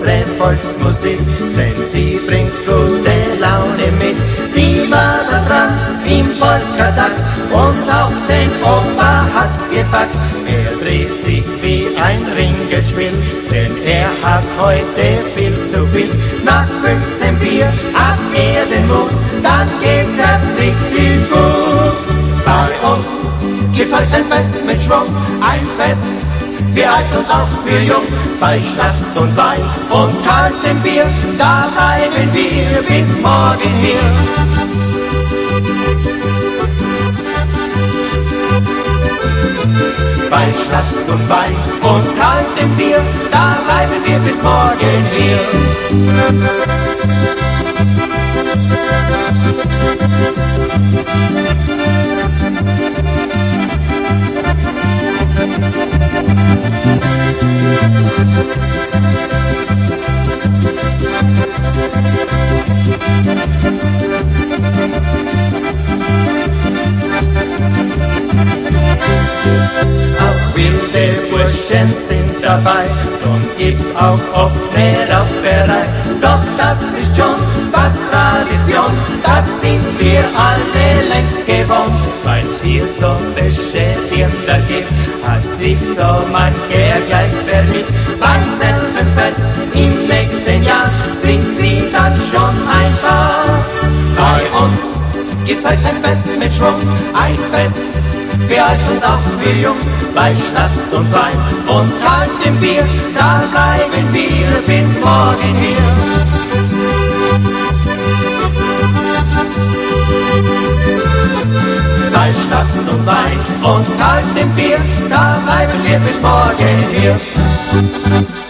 unsere Volksmusik, denn sie bringt gute Laune mit. Lieber da dran im Polkadakt und auch den Opa hat's gepackt. Er dreht sich wie ein Ringelspiel, denn er hat heute viel zu viel. Nach 15 Bier hat er den Mut, dann geht's erst richtig gut. Bei uns gibt's heute ein Fest mit Schwung, ein Fest für alt und auch für jung. Bei Schnaps und Wein und kaltem Bier, da bleiben wir bis morgen hier. Bei Schnaps und Wein und kaltem Bier, da bleiben wir bis morgen hier. Auch wilde Burschen sind dabei und gibt's auch oft ne Rauferei. Doch das ist schon fast Tradition, das sind wir alle längst gewohnt. Weil's hier so frische Dirndl gibt, hat sich so mancher gleich verliebt. Beim selben Fest im nächsten Jahr singt sie dann schon ein Paar. Bei uns gibt's heute ein Fest mit Schwung, ein Fest für alt und auch für jung. Bei Schnaps und Wein und kaltem Bier, da bleiben wir bis morgen hier. Bei Schnaps und Wein und kaltem Bier, da bleiben wir bis morgen hier.